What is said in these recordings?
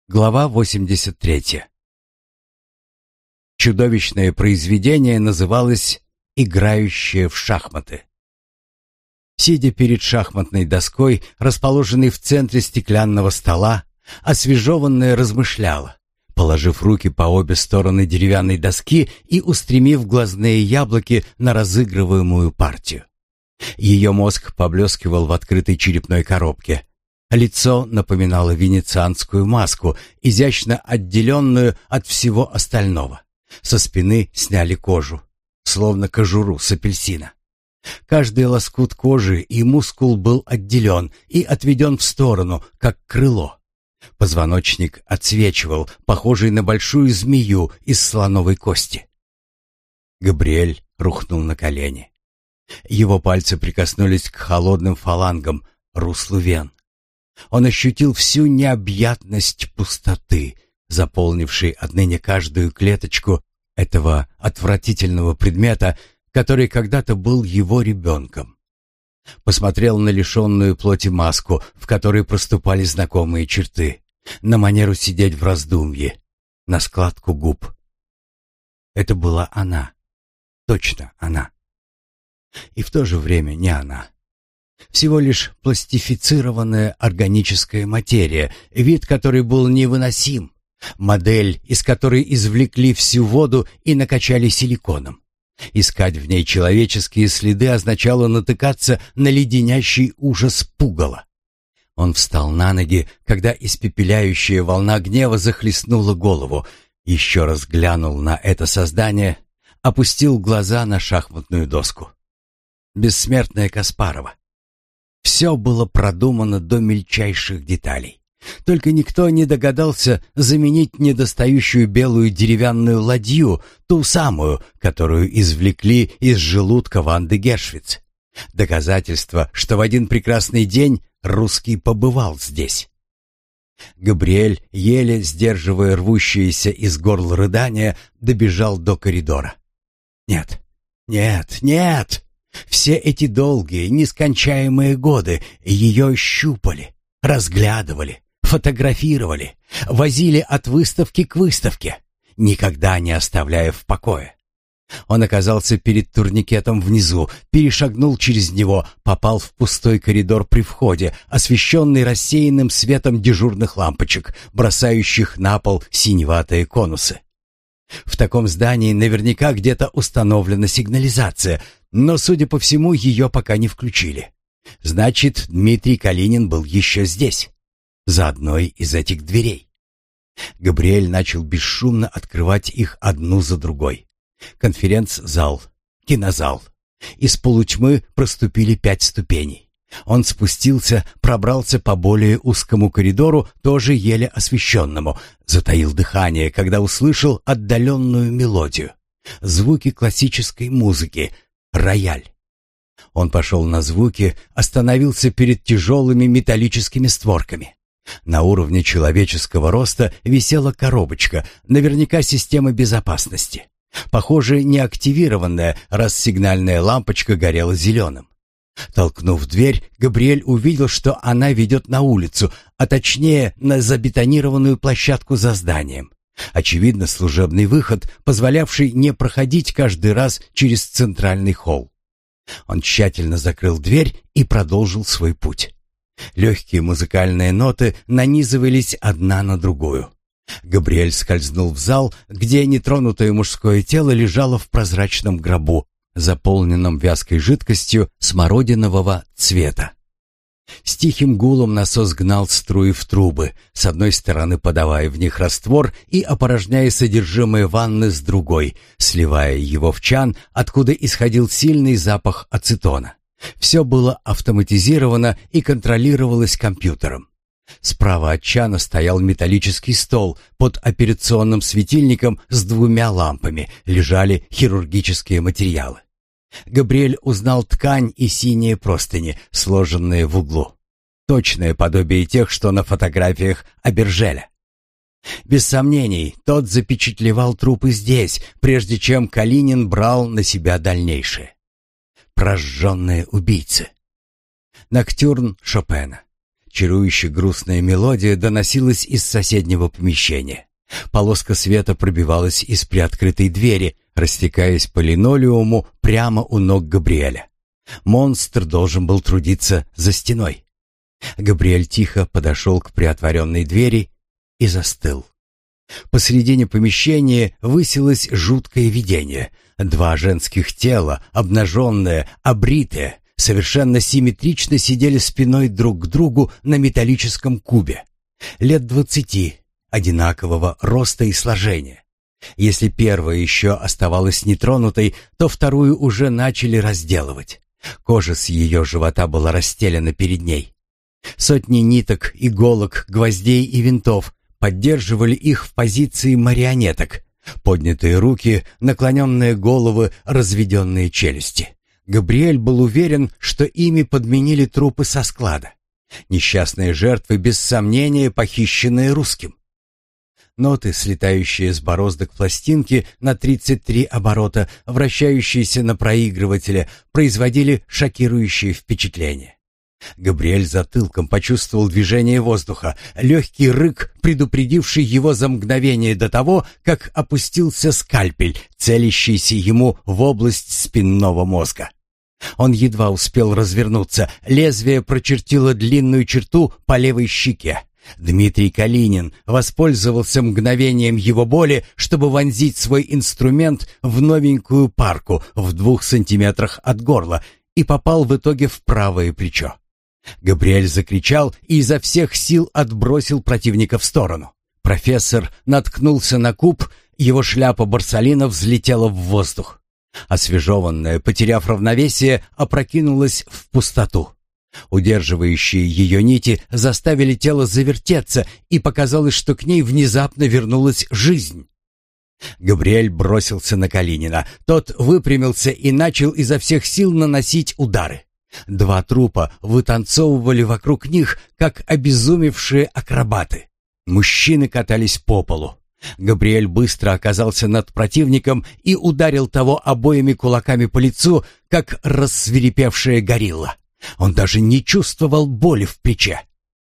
Глава 83. Чудовищное произведение называлось «Играющие в шахматы». Сидя перед шахматной доской, расположенной в центре стеклянного стола, освежеванная размышляла, положив руки по обе стороны деревянной доски и устремив глазные яблоки на разыгрываемую партию. Ее мозг поблескивал в открытой черепной коробке. Лицо напоминало венецианскую маску, изящно отделенную от всего остального. Со спины сняли кожу, словно кожуру с апельсина. Каждый лоскут кожи и мускул был отделен и отведен в сторону, как крыло. Позвоночник отсвечивал, похожий на большую змею из слоновой кости. Габриэль рухнул на колени. Его пальцы прикоснулись к холодным фалангам, руслу вен. Он ощутил всю необъятность пустоты, заполнившей отныне каждую клеточку этого отвратительного предмета, который когда-то был его ребенком. Посмотрел на лишенную плоти маску, в которой проступали знакомые черты, на манеру сидеть в раздумье, на складку губ. Это была она, точно она. И в то же время не она. Всего лишь пластифицированная органическая материя, вид которой был невыносим, модель, из которой извлекли всю воду и накачали силиконом. Искать в ней человеческие следы означало натыкаться на леденящий ужас пугала. Он встал на ноги, когда испепеляющая волна гнева захлестнула голову, еще раз глянул на это создание, опустил глаза на шахматную доску. Бессмертная Каспарова. Все было продумано до мельчайших деталей. Только никто не догадался заменить недостающую белую деревянную ладью, ту самую, которую извлекли из желудка Ванды Гершвиц. Доказательство, что в один прекрасный день русский побывал здесь. Габриэль, еле сдерживая рвущееся из горла рыдания, добежал до коридора. Нет, нет, нет! Все эти долгие, нескончаемые годы ее щупали, разглядывали, фотографировали, возили от выставки к выставке, никогда не оставляя в покое. Он оказался перед турникетом внизу, перешагнул через него, попал в пустой коридор при входе, освещенный рассеянным светом дежурных лампочек, бросающих на пол синеватые конусы. В таком здании наверняка где-то установлена сигнализация, но, судя по всему, ее пока не включили. Значит, Дмитрий Калинин был еще здесь, за одной из этих дверей. Габриэль начал бесшумно открывать их одну за другой. Конференц-зал, кинозал. Из полутьмы проступили 5 ступеней. Он спустился, пробрался по более узкому коридору, тоже еле освещенному, затаил дыхание, когда услышал отдаленную мелодию. Звуки классической музыки, рояль. Он пошел на звуки, остановился перед тяжелыми металлическими створками. На уровне человеческого роста висела коробочка, наверняка система безопасности. Похоже, неактивированная, раз сигнальная лампочка горела зеленым. Толкнув дверь, Габриэль увидел, что она ведет на улицу, а точнее на забетонированную площадку за зданием. Очевидно, служебный выход, позволявший не проходить каждый раз через центральный холл. Он тщательно закрыл дверь и продолжил свой путь. Легкие музыкальные ноты нанизывались одна на другую. Габриэль скользнул в зал, где нетронутое мужское тело лежало в прозрачном гробу, заполненном вязкой жидкостью смородинового цвета. С тихим гулом насос гнал струи в трубы, с одной стороны подавая в них раствор и опорожняя содержимое ванны с другой, сливая его в чан, откуда исходил сильный запах ацетона. Все было автоматизировано и контролировалось компьютером. Справа от чана стоял металлический стол, под операционным светильником с 2 лампами лежали хирургические материалы. Габриэль узнал ткань и синие простыни, сложенные в углу. Точное подобие тех, что на фотографиях Абержеля. Без сомнений, тот запечатлевал трупы здесь, прежде чем Калинин брал на себя дальнейшее. Прожженные убийцы. Ноктюрн Шопена. Чарующе грустная мелодия доносилась из соседнего помещения. Полоска света пробивалась из приоткрытой двери, растекаясь по линолеуму прямо у ног Габриэля. Монстр должен был трудиться за стеной. Габриэль тихо подошел к приотворенной двери и застыл. Посредине помещения высилось жуткое видение. Два женских тела, обнаженные, обритые, совершенно симметрично сидели спиной друг к другу на металлическом кубе. Лет 20, одинакового роста и сложения. Если первая еще оставалась нетронутой, то вторую уже начали разделывать. Кожа с ее живота была расстелена перед ней. Сотни ниток, иголок, гвоздей и винтов поддерживали их в позиции марионеток. Поднятые руки, наклоненные головы, разведенные челюсти. Габриэль был уверен, что ими подменили трупы со склада. Несчастные жертвы, без сомнения, похищенные русским. Ноты, слетающие с бороздок пластинки на 33 оборота, вращающиеся на проигрывателе, производили шокирующее впечатление. Габриэль затылком почувствовал движение воздуха, легкий рык, предупредивший его за мгновение до того, как опустился скальпель, целящийся ему в область спинного мозга. Он едва успел развернуться, лезвие прочертило длинную черту по левой щеке. Дмитрий Калинин воспользовался мгновением его боли, чтобы вонзить свой инструмент в новенькую парку в 2 сантиметрах от горла и попал в итоге в правое плечо. Габриэль закричал и изо всех сил отбросил противника в сторону. Профессор наткнулся на куб, его шляпа Борсалино взлетела в воздух. Освежеванная, потеряв равновесие, опрокинулась в пустоту. Удерживающие ее нити заставили тело завертеться, и показалось, что к ней внезапно вернулась жизнь. Габриэль бросился на Калинина. Тот выпрямился и начал изо всех сил наносить удары. 2 трупа вытанцовывали вокруг них, как обезумевшие акробаты. Мужчины катались по полу. Габриэль быстро оказался над противником и ударил того обоими кулаками по лицу, как рассвирепевшая горилла. Он даже не чувствовал боли в плече.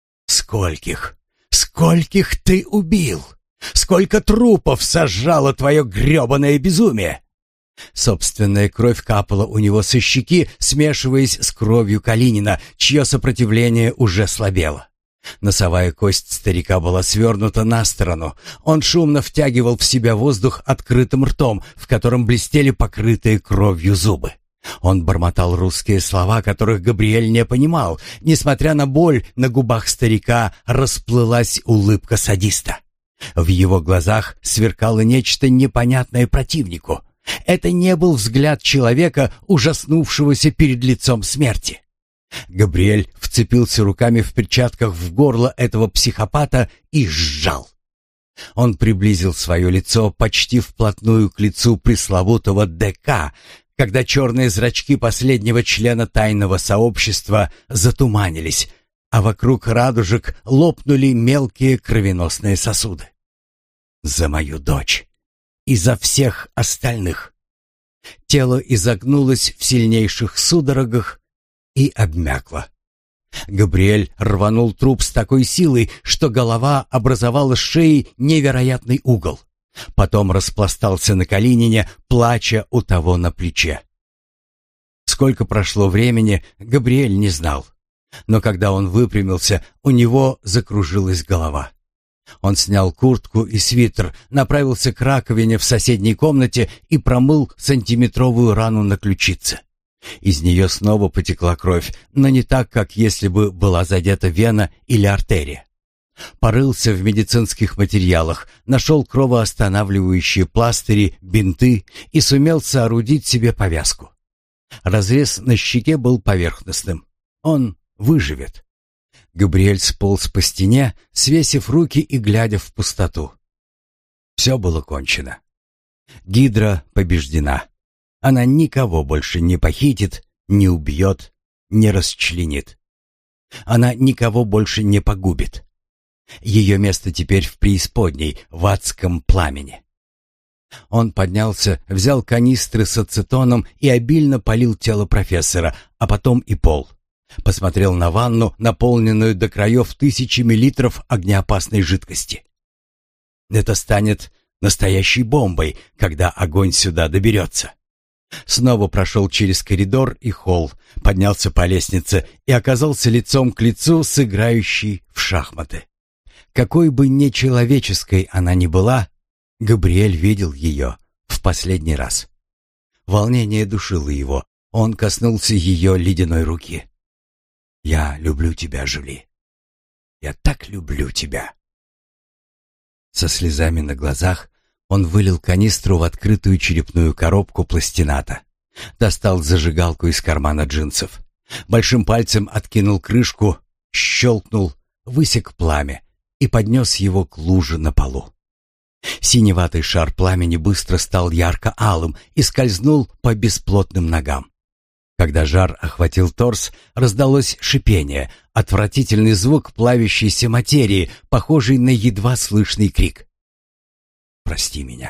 «Скольких? Скольких ты убил? Сколько трупов сожрало твое гребаное безумие?» Собственная кровь капала у него со щеки, смешиваясь с кровью Калинина, чье сопротивление уже слабело. Носовая кость старика была свернута на сторону. Он шумно втягивал в себя воздух открытым ртом, в котором блестели покрытые кровью зубы. Он бормотал русские слова, которых Габриэль не понимал. Несмотря на боль, на губах старика расплылась улыбка садиста. В его глазах сверкало нечто непонятное противнику. Это не был взгляд человека, ужаснувшегося перед лицом смерти. Габриэль вцепился руками в перчатках в горло этого психопата и сжал. Он приблизил свое лицо почти вплотную к лицу пресловутого ДК, когда черные зрачки последнего члена тайного сообщества затуманились, а вокруг радужек лопнули мелкие кровеносные сосуды. «За мою дочь и за всех остальных!» Тело изогнулось в сильнейших судорогах и обмякло. Габриэль рванул труп с такой силой, что голова образовала с шеей невероятный угол. Потом распластался на Калинине, плача у того на плече. Сколько прошло времени, Габриэль не знал. Но когда он выпрямился, у него закружилась голова. Он снял куртку и свитер, направился к раковине в соседней комнате и промыл сантиметровую рану на ключице. Из нее снова потекла кровь, но не так, как если бы была задета вена или артерия. Порылся в медицинских материалах, нашел кровоостанавливающие пластыри, бинты и сумел соорудить себе повязку. Разрез на щеке был поверхностным. Он выживет. Габриэль сполз по стене, свесив руки и глядя в пустоту. Все было кончено. Гидра побеждена. Она никого больше не похитит, не убьет, не расчленит. Она никого больше не погубит. Ее место теперь в преисподней, в адском пламени. Он поднялся, взял канистры с ацетоном и обильно полил тело профессора, а потом и пол. Посмотрел на ванну, наполненную до краев тысячами литров огнеопасной жидкости. Это станет настоящей бомбой, когда огонь сюда доберется. Снова прошел через коридор и холл, поднялся по лестнице и оказался лицом к лицу с играющей в шахматы. Какой бы нечеловеческой она ни была, Габриэль видел ее в последний раз. Волнение душило его. Он коснулся ее ледяной руки. «Я люблю тебя, Жюли. Я так люблю тебя». Со слезами на глазах он вылил канистру в открытую черепную коробку пластината. Достал зажигалку из кармана джинсов. Большим пальцем откинул крышку, щелкнул, высек пламя и поднес его к луже на полу. Синеватый шар пламени быстро стал ярко-алым и скользнул по бесплотным ногам. Когда жар охватил торс, раздалось шипение, отвратительный звук плавящейся материи, похожий на едва слышный крик. «Прости меня».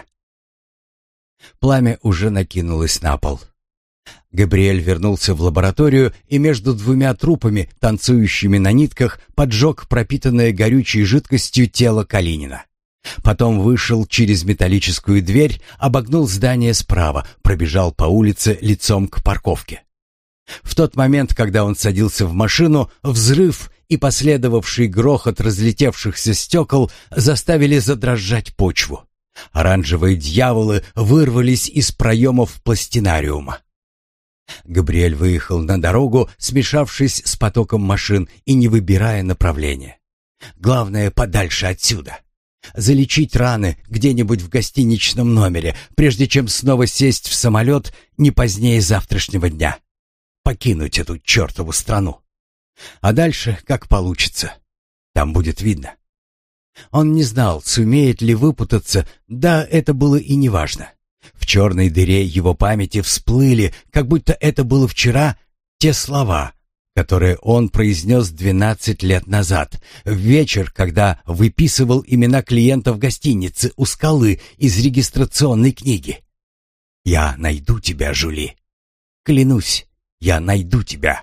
Пламя уже накинулось на пол. Габриэль вернулся в лабораторию и между двумя трупами, танцующими на нитках, поджег пропитанное горючей жидкостью тело Калинина. Потом вышел через металлическую дверь, обогнул здание справа, пробежал по улице лицом к парковке. В тот момент, когда он садился в машину, взрыв и последовавший грохот разлетевшихся стекол заставили задрожать почву. Оранжевые дьяволы вырвались из проемов пластинариума. Габриэль выехал на дорогу, смешавшись с потоком машин и не выбирая направления. Главное, подальше отсюда. Залечить раны где-нибудь в гостиничном номере, прежде чем снова сесть в самолет не позднее завтрашнего дня. Покинуть эту чертову страну. А дальше как получится. Там будет видно. Он не знал, сумеет ли выпутаться, да это было и неважно. В черной дыре его памяти всплыли, как будто это было вчера, те слова, которые он произнес 12 лет назад, в вечер, когда выписывал имена клиентов гостиницы у скалы из регистрационной книги. «Я найду тебя, Жюли. Клянусь, я найду тебя».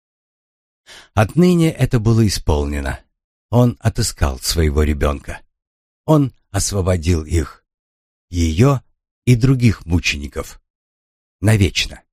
Отныне это было исполнено. Он отыскал своего ребенка. Он освободил их, ее и других мучеников. Навечно.